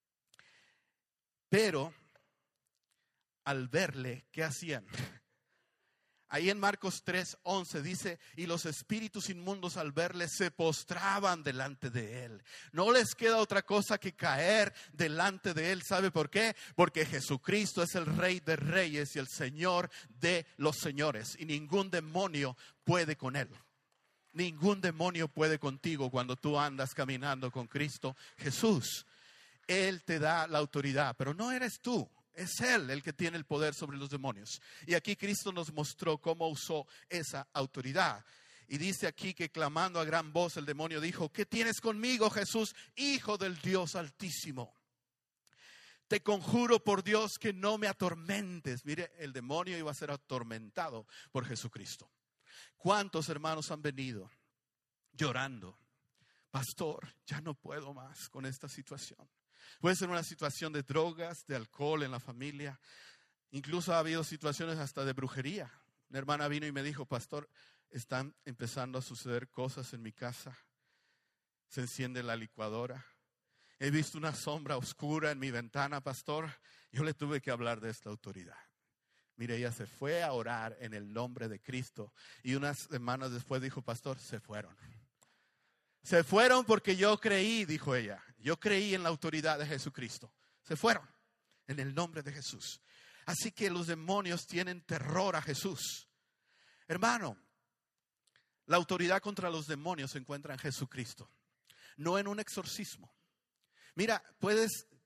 Pero al verle, ¿qué hacían? Ahí en Marcos tres once dice, y los espíritus inmundos al verle se postraban delante de Él. No les queda otra cosa que caer delante de Él. ¿Sabe por qué? Porque Jesucristo es el Rey de Reyes y el Señor de los señores. Y ningún demonio puede con Él. Ningún demonio puede contigo cuando tú andas caminando con Cristo Jesús. Él te da la autoridad, pero no eres tú. Es Él el que tiene el poder sobre los demonios. Y aquí Cristo nos mostró cómo usó esa autoridad. Y dice aquí que clamando a gran voz el demonio dijo, ¿qué tienes conmigo, Jesús, Hijo del Dios Altísimo? Te conjuro por Dios que no me atormentes. Mire, el demonio iba a ser atormentado por Jesucristo. ¿Cuántos hermanos han venido llorando? Pastor, ya no puedo más con esta situación. Puede ser una situación de drogas, de alcohol en la familia. Incluso ha habido situaciones hasta de brujería. Una hermana vino y me dijo, pastor, están empezando a suceder cosas en mi casa. Se enciende la licuadora. He visto una sombra oscura en mi ventana, pastor. Yo le tuve que hablar de esta autoridad. Mire, ella se fue a orar en el nombre de Cristo. Y unas semanas después dijo, pastor, se fueron. Se fueron porque yo creí, dijo ella. Yo creí en la autoridad de Jesucristo. Se fueron en el nombre de Jesús. Así que los demonios tienen terror a Jesús. Hermano, la autoridad contra los demonios se encuentra en Jesucristo, no en un exorcismo. Mira, puedes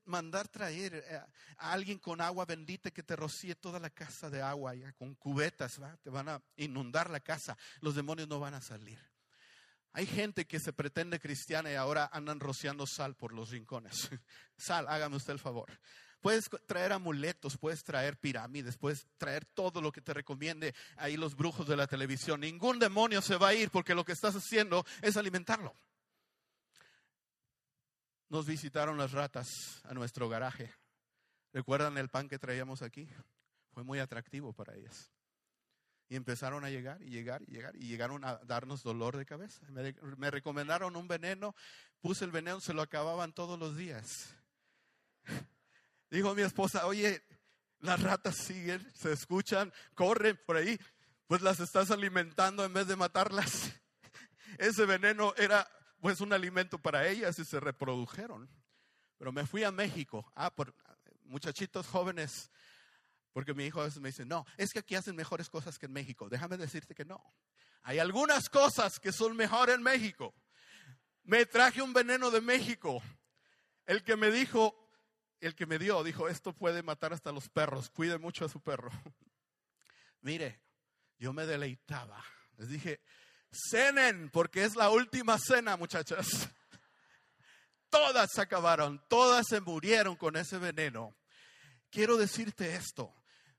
mandar traer a alguien con agua bendita que te rocíe toda la casa de agua, ya, con cubetas, ¿va? Te van a inundar la casa, los demonios no van a salir. Hay gente que se pretende cristiana y ahora andan rociando sal por los rincones. Sal, hágame usted el favor. Puedes traer amuletos, puedes traer pirámides, puedes traer todo lo que te recomiende ahí los brujos de la televisión. Ningún demonio se va a ir porque lo que estás haciendo es alimentarlo. Nos visitaron las ratas a nuestro garaje. ¿Recuerdan el pan que traíamos aquí? Fue muy atractivo para ellas. Y empezaron a llegar y llegar y llegar y llegaron a darnos dolor de cabeza. Me, me recomendaron un veneno, puse el veneno, se lo acababan todos los días. Dijo mi esposa, oye, las ratas siguen, se escuchan, corren por ahí, pues las estás alimentando en vez de matarlas. Ese veneno era pues un alimento para ellas y se reprodujeron. Pero me fui a México, ah, por muchachitos jóvenes, porque mi hijo a veces me dice, no, es que aquí hacen mejores cosas que en México. Déjame decirte que no. Hay algunas cosas que son mejor en México. Me traje un veneno de México. El que me dijo, el que me dio, dijo, esto puede matar hasta los perros. Cuide mucho a su perro. Mire, yo me deleitaba. Les dije, cenen, porque es la última cena, muchachas. Todas se acabaron, todas se murieron con ese veneno. Quiero decirte esto.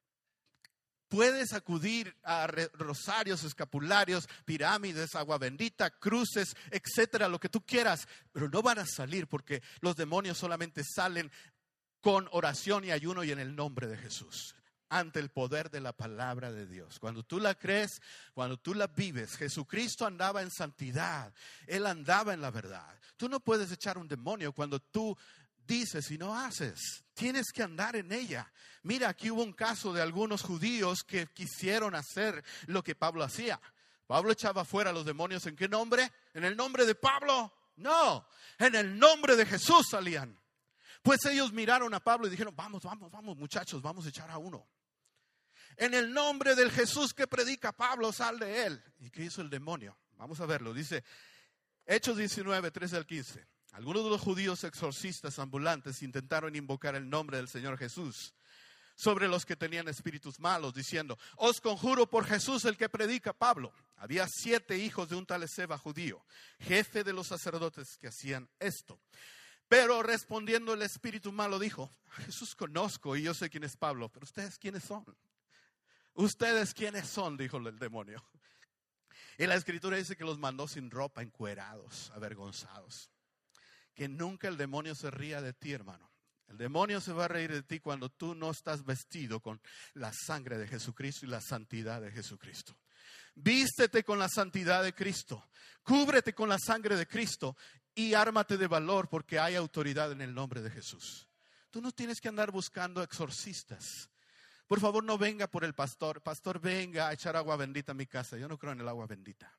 Puedes acudir a rosarios, escapularios, pirámides, agua bendita, cruces, etcétera, lo que tú quieras, pero no van a salir porque los demonios solamente salen con oración y ayuno y en el nombre de Jesús, ante el poder de la palabra de Dios. Cuando tú la crees, cuando tú la vives, Jesucristo andaba en santidad, Él andaba en la verdad. Tú no puedes echar un demonio cuando tú dices y no haces. Tienes que andar en ella. Mira, aquí hubo un caso de algunos judíos que quisieron hacer lo que Pablo hacía. Pablo echaba fuera a los demonios, ¿en qué nombre? ¿En el nombre de Pablo? No, en el nombre de Jesús salían. Pues ellos miraron a Pablo y dijeron, vamos, vamos, vamos muchachos, vamos a echar a uno. En el nombre del Jesús que predica Pablo, sal de él. ¿Y qué hizo el demonio? Vamos a verlo. Dice Hechos diecinueve, trece al quince. Algunos de los judíos exorcistas ambulantes intentaron invocar el nombre del Señor Jesús sobre los que tenían espíritus malos, diciendo, os conjuro por Jesús el que predica Pablo. Había siete hijos de un tal Esceva judío, jefe de los sacerdotes que hacían esto. Pero respondiendo el espíritu malo dijo, a Jesús conozco y yo sé quién es Pablo, pero ustedes quiénes son. Ustedes quiénes son, dijo el demonio. Y la escritura dice que los mandó sin ropa, encuerados, avergonzados. Que nunca el demonio se ría de ti, hermano. El demonio se va a reír de ti cuando tú no estás vestido con la sangre de Jesucristo y la santidad de Jesucristo. Vístete con la santidad de Cristo. Cúbrete con la sangre de Cristo y ármate de valor porque hay autoridad en el nombre de Jesús. Tú no tienes que andar buscando exorcistas. Por favor, no venga por el pastor. Pastor, venga a echar agua bendita a mi casa. Yo no creo en el agua bendita.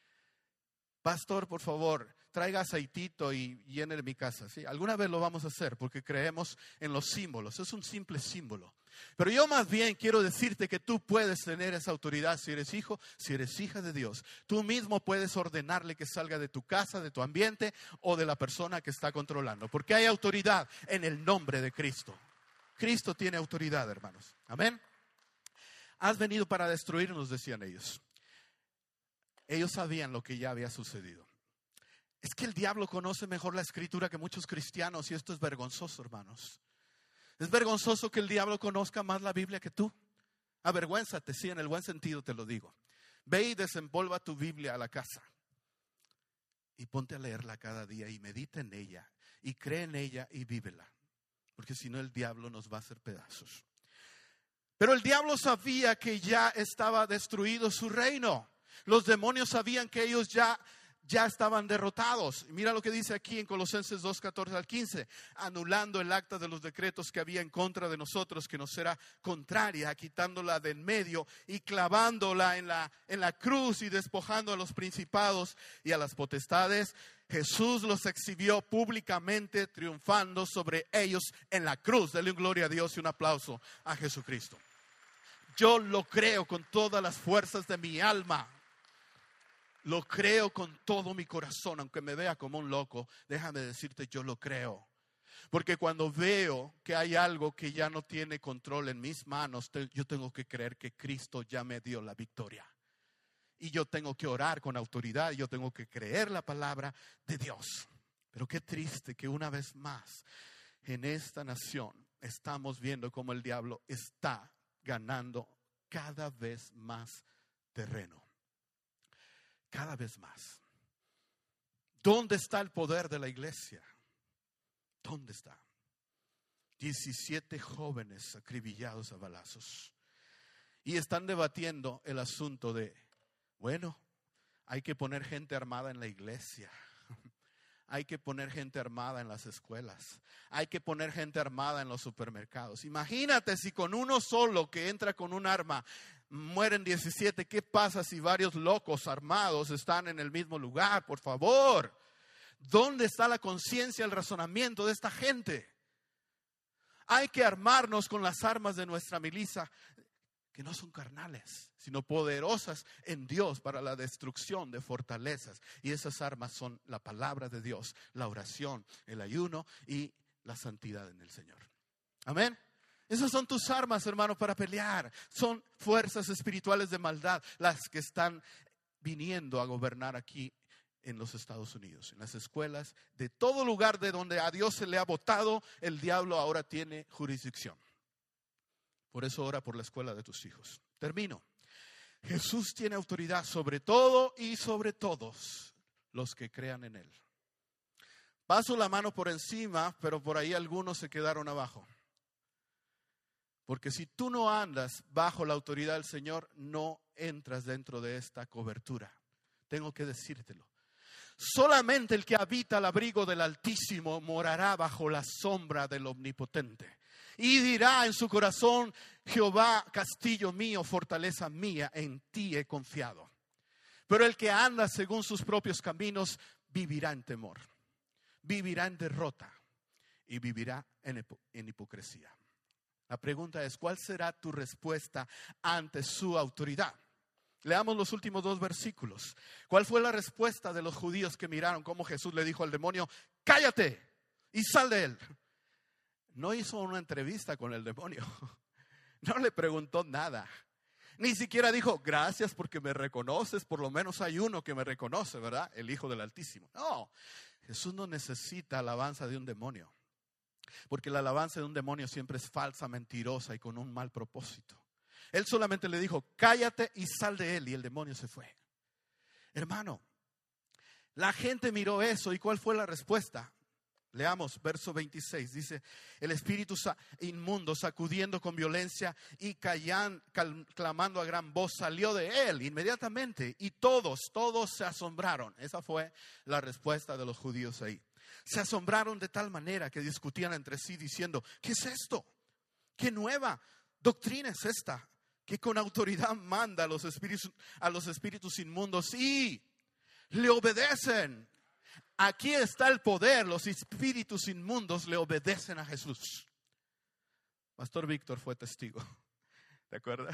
Pastor, por favor, traiga aceitito y llene mi casa. ¿Sí? Alguna vez lo vamos a hacer porque creemos en los símbolos. Es un simple símbolo. Pero yo más bien quiero decirte que tú puedes tener esa autoridad si eres hijo, si eres hija de Dios. Tú mismo puedes ordenarle que salga de tu casa, de tu ambiente o de la persona que está controlando. Porque hay autoridad en el nombre de Cristo. Cristo tiene autoridad, hermanos. Amén. Has venido para destruirnos, decían ellos. Ellos sabían lo que ya había sucedido. Es que el diablo conoce mejor la escritura que muchos cristianos y esto es vergonzoso, hermanos. Es vergonzoso que el diablo conozca más la Biblia que tú. Avergüénzate, sí, en el buen sentido te lo digo. Ve y desempolva tu Biblia a la casa y ponte a leerla cada día y medita en ella y cree en ella y vívela. Porque si no el diablo nos va a hacer pedazos. Pero el diablo sabía que ya estaba destruido su reino. Los demonios sabían que ellos ya, ya estaban derrotados. Mira lo que dice aquí en Colosenses dos, catorce al quince. Anulando el acta de los decretos que había en contra de nosotros, que nos era contraria, quitándola de en medio y clavándola en la, en la cruz y despojando a los principados y a las potestades. Jesús los exhibió públicamente, triunfando sobre ellos en la cruz. Denle gloria a Dios y un aplauso a Jesucristo. Yo lo creo con todas las fuerzas de mi alma. Lo creo con todo mi corazón, aunque me vea como un loco. Déjame decirte, yo lo creo. Porque cuando veo que hay algo que ya no tiene control en mis manos, te, yo tengo que creer que Cristo ya me dio la victoria. Y yo tengo que orar con autoridad, yo tengo que creer la palabra de Dios. Pero qué triste que una vez más en esta nación estamos viendo cómo el diablo está ganando cada vez más terreno. Cada vez más. ¿Dónde está el poder de la iglesia? ¿Dónde está? diecisiete jóvenes acribillados a balazos. Y están debatiendo el asunto de, bueno, hay que poner gente armada en la iglesia. Hay que poner gente armada en las escuelas. Hay que poner gente armada en los supermercados. Imagínate si con uno solo que entra con un arma mueren diecisiete. ¿Qué pasa si varios locos armados están en el mismo lugar? Por favor. ¿Dónde está la conciencia, el razonamiento de esta gente? Hay que armarnos con las armas de nuestra milicia, que no son carnales, sino poderosas en Dios para la destrucción de fortalezas. Y esas armas son la palabra de Dios, la oración, el ayuno y la santidad en el Señor. Amén. Esas son tus armas, hermano, para pelear. Son fuerzas espirituales de maldad las que están viniendo a gobernar aquí en los Estados Unidos, en las escuelas, de todo lugar de donde a Dios se le ha votado, el diablo ahora tiene jurisdicción. Por eso ora por la escuela de tus hijos. Termino. Jesús tiene autoridad sobre todo y sobre todos los que crean en Él. Paso la mano por encima, pero por ahí algunos se quedaron abajo. Porque si tú no andas bajo la autoridad del Señor, no entras dentro de esta cobertura. Tengo que decírtelo. Solamente el que habita al abrigo del Altísimo morará bajo la sombra del Omnipotente. Y dirá en su corazón, Jehová, castillo mío, fortaleza mía, en ti he confiado. Pero el que anda según sus propios caminos vivirá en temor, vivirá en derrota y vivirá en, en hipocresía. La pregunta es, ¿cuál será tu respuesta ante su autoridad? Leamos los últimos dos versículos. ¿Cuál fue la respuesta de los judíos que miraron cómo Jesús le dijo al demonio, cállate y sal de él? No hizo una entrevista con el demonio. No le preguntó nada. Ni siquiera dijo, gracias porque me reconoces. Por lo menos hay uno que me reconoce, ¿verdad? El Hijo del Altísimo. No, Jesús no necesita alabanza de un demonio. Porque la alabanza de un demonio siempre es falsa, mentirosa y con un mal propósito. Él solamente le dijo, cállate y sal de él. Y el demonio se fue. Hermano, la gente miró eso. ¿Y cuál fue la respuesta? Leamos verso veintiséis. Dice, el espíritu inmundo sacudiendo con violencia y callan, cal, clamando a gran voz salió de él inmediatamente. Y todos, todos se asombraron. Esa fue la respuesta de los judíos ahí. Se asombraron de tal manera que discutían entre sí diciendo, ¿qué es esto? ¿Qué nueva doctrina es esta? Que con autoridad manda a los espíritus, a los espíritus inmundos y le obedecen. Aquí está el poder. Los espíritus inmundos le obedecen a Jesús. Pastor Víctor fue testigo. ¿Te acuerdas?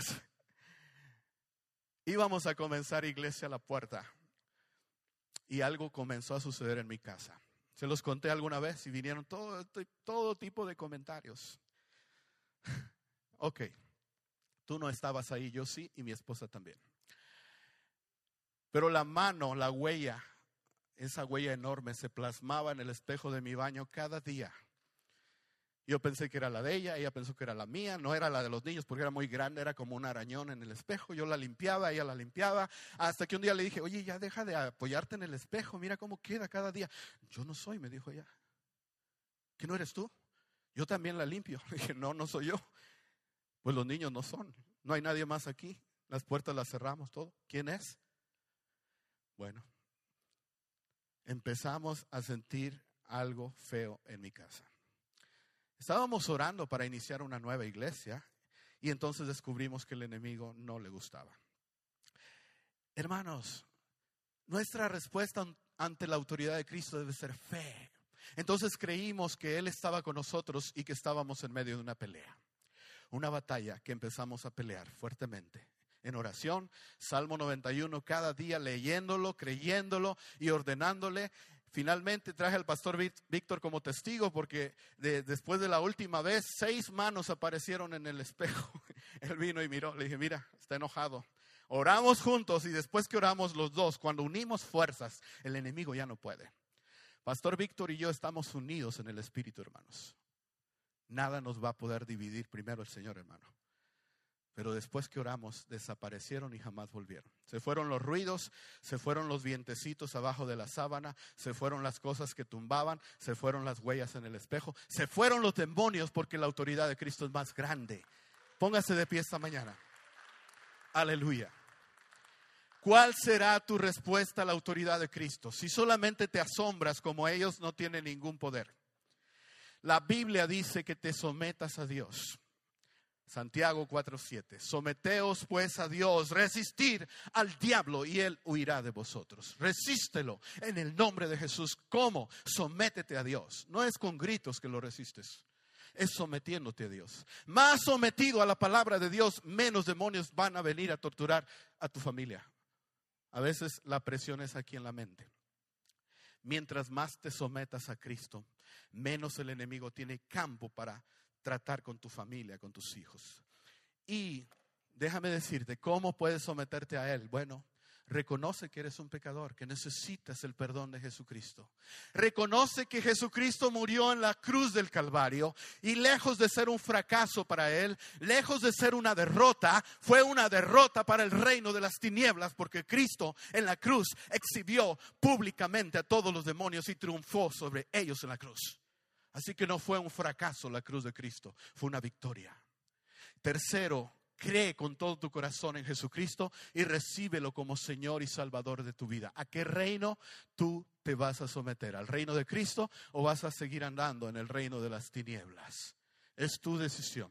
Íbamos a comenzar iglesia a la puerta y algo comenzó a suceder en mi casa. Se los conté alguna vez y vinieron todo, todo tipo de comentarios. Ok. Tú no estabas ahí, yo sí, y mi esposa también. Pero la mano, la huella, esa huella enorme se plasmaba en el espejo de mi baño cada día. Yo pensé que era la de ella, ella pensó que era la mía, no era la de los niños porque era muy grande, era como un arañón en el espejo. Yo la limpiaba, ella la limpiaba, hasta que un día le dije, oye, ya deja de apoyarte en el espejo, mira cómo queda cada día. Yo no soy, me dijo ella. ¿Que no eres tú? Yo también la limpio. Le dije, no, no soy yo. Pues los niños no son, no hay nadie más aquí, las puertas las cerramos, todo. ¿Quién es? Bueno, empezamos a sentir algo feo en mi casa. Estábamos orando para iniciar una nueva iglesia y entonces descubrimos que el enemigo no le gustaba. Hermanos, nuestra respuesta ante la autoridad de Cristo debe ser fe. Entonces creímos que Él estaba con nosotros y que estábamos en medio de una pelea. Una batalla que empezamos a pelear fuertemente. En oración, Salmo noventa y uno, cada día leyéndolo, creyéndolo y ordenándole Finalmente traje al pastor Víctor como testigo porque de, después de la última vez, seis manos aparecieron en el espejo. Él vino y miró, le dije, mira, está enojado. Oramos juntos y después que oramos los dos, cuando unimos fuerzas, el enemigo ya no puede. Pastor Víctor y yo estamos unidos en el Espíritu, hermanos. Nada nos va a poder dividir, primero el Señor, hermano. Pero después que oramos, desaparecieron y jamás volvieron. Se fueron los ruidos, se fueron los vientecitos abajo de la sábana, se fueron las cosas que tumbaban, se fueron las huellas en el espejo, se fueron los demonios porque la autoridad de Cristo es más grande. Póngase de pie esta mañana. Aleluya. ¿Cuál será tu respuesta a la autoridad de Cristo? Si solamente te asombras como ellos, no tienen ningún poder. La Biblia dice que te sometas a Dios. Santiago cuatro siete. Someteos pues a Dios, resistir al diablo y él huirá de vosotros. Resístelo en el nombre de Jesús. ¿Cómo? Sométete a Dios. No es con gritos que lo resistes, es sometiéndote a Dios. Más sometido a la palabra de Dios, menos demonios van a venir a torturar a tu familia. A veces la presión es aquí en la mente. Mientras más te sometas a Cristo, menos el enemigo tiene campo para tratar con tu familia, con tus hijos. Y déjame decirte, ¿cómo puedes someterte a Él? Bueno, reconoce que eres un pecador, que necesitas el perdón de Jesucristo. Reconoce que Jesucristo murió en la cruz del Calvario y lejos de ser un fracaso para Él, lejos de ser una derrota, fue una derrota para el reino de las tinieblas, porque Cristo en la cruz exhibió públicamente a todos los demonios y triunfó sobre ellos en la cruz. Así que no fue un fracaso la cruz de Cristo, fue una victoria. Tercero, cree con todo tu corazón en Jesucristo y recíbelo como Señor y Salvador de tu vida. ¿A qué reino tú te vas a someter? ¿Al reino de Cristo o vas a seguir andando en el reino de las tinieblas? Es tu decisión.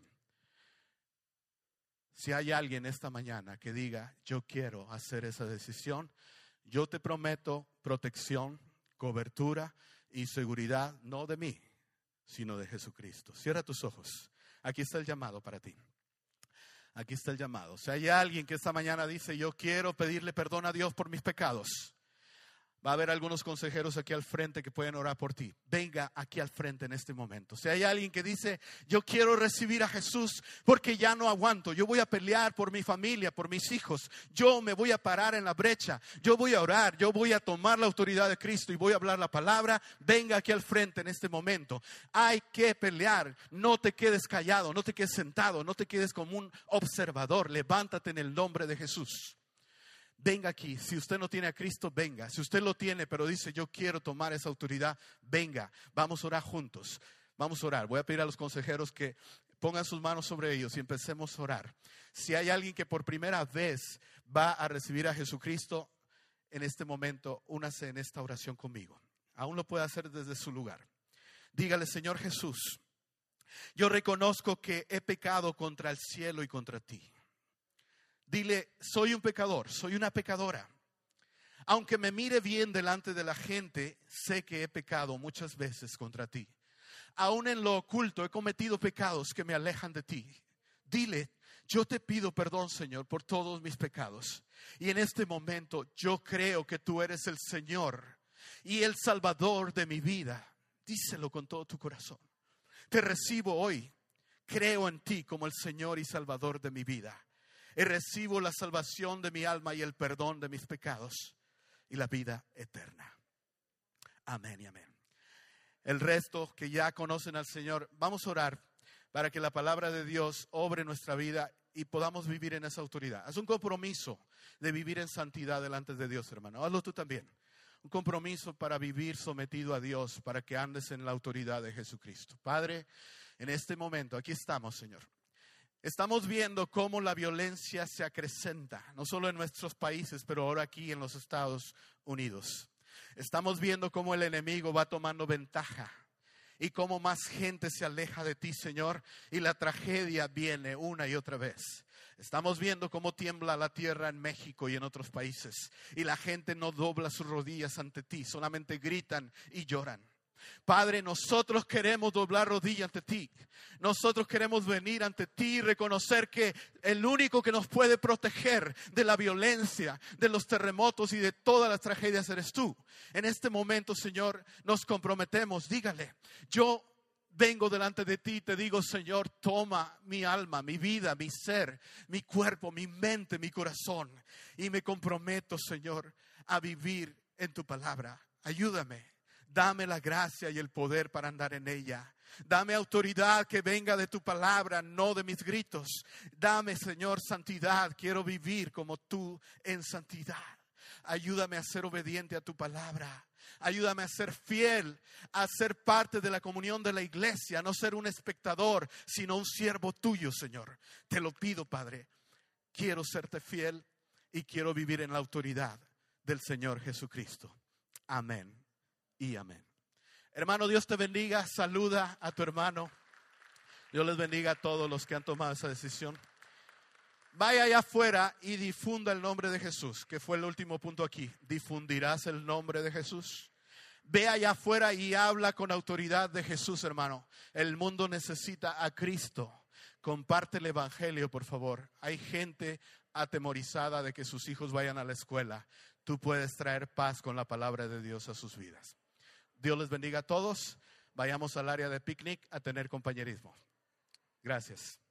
Si hay alguien esta mañana que diga, yo quiero hacer esa decisión, yo te prometo protección, cobertura y seguridad, no de mí, sino de Jesucristo. Cierra tus ojos. Aquí está el llamado para ti. Aquí está el llamado. Si hay alguien que esta mañana dice, yo quiero pedirle perdón a Dios por mis pecados, va a haber algunos consejeros aquí al frente que pueden orar por ti. Venga aquí al frente en este momento. Si hay alguien que dice, yo quiero recibir a Jesús porque ya no aguanto. Yo voy a pelear por mi familia, por mis hijos. Yo me voy a parar en la brecha. Yo voy a orar. Yo voy a tomar la autoridad de Cristo y voy a hablar la palabra. Venga aquí al frente en este momento. Hay que pelear. No te quedes callado. No te quedes sentado. No te quedes como un observador. Levántate en el nombre de Jesús. Venga aquí. Si usted no tiene a Cristo, venga. Si usted lo tiene, pero dice, yo quiero tomar esa autoridad, venga. Vamos a orar juntos. Vamos a orar. Voy a pedir a los consejeros que pongan sus manos sobre ellos y empecemos a orar. Si hay alguien que por primera vez va a recibir a Jesucristo en este momento, únase en esta oración conmigo. Aún lo puede hacer desde su lugar. Dígale, Señor Jesús, yo reconozco que he pecado contra el cielo y contra ti. Dile, soy un pecador, soy una pecadora. Aunque me mire bien delante de la gente, sé que he pecado muchas veces contra ti. Aún en lo oculto he cometido pecados que me alejan de ti. Dile, yo te pido perdón, Señor, por todos mis pecados. Y en este momento yo creo que tú eres el Señor y el Salvador de mi vida. Díselo con todo tu corazón. Te recibo hoy. Creo en ti como el Señor y Salvador de mi vida. Y recibo la salvación de mi alma y el perdón de mis pecados y la vida eterna. Amén y amén. El resto que ya conocen al Señor, vamos a orar para que la palabra de Dios obre en nuestra vida y podamos vivir en esa autoridad. Haz un compromiso de vivir en santidad delante de Dios, hermano. Hazlo tú también. Un compromiso para vivir sometido a Dios, para que andes en la autoridad de Jesucristo. Padre, en este momento, aquí estamos, Señor. Estamos viendo cómo la violencia se acrecenta, no solo en nuestros países, pero ahora aquí en los Estados Unidos. Estamos viendo cómo el enemigo va tomando ventaja y cómo más gente se aleja de ti, Señor, y la tragedia viene una y otra vez. Estamos viendo cómo tiembla la tierra en México y en otros países y la gente no dobla sus rodillas ante ti, solamente gritan y lloran. Padre, nosotros queremos doblar rodilla ante ti. Nosotros queremos venir ante ti y reconocer que el único que nos puede proteger de la violencia, de los terremotos y de todas las tragedias eres tú. En este momento, Señor, nos comprometemos. Dígale, yo vengo delante de ti y te digo, Señor, toma mi alma, mi vida, mi ser, mi cuerpo, mi mente, mi corazón. Y me comprometo, Señor, a vivir en tu palabra. Ayúdame. Dame la gracia y el poder para andar en ella. Dame autoridad que venga de tu palabra, no de mis gritos. Dame, Señor, santidad. Quiero vivir como tú en santidad. Ayúdame a ser obediente a tu palabra. Ayúdame a ser fiel, a ser parte de la comunión de la iglesia, no ser un espectador, sino un siervo tuyo, Señor. Te lo pido, Padre. Quiero serte fiel y quiero vivir en la autoridad del Señor Jesucristo. Amén y amén. Hermano, Dios te bendiga. Saluda a tu hermano. Dios les bendiga a todos los que han tomado esa decisión. Vaya allá afuera y difunda el nombre de Jesús, que fue el último punto aquí. ¿Difundirás el nombre de Jesús? Ve allá afuera y habla con autoridad de Jesús, hermano. El mundo necesita a Cristo. Comparte el evangelio, por favor. Hay gente atemorizada de que sus hijos vayan a la escuela. Tú puedes traer paz con la palabra de Dios a sus vidas. Dios les bendiga a todos. Vayamos al área de picnic a tener compañerismo. Gracias.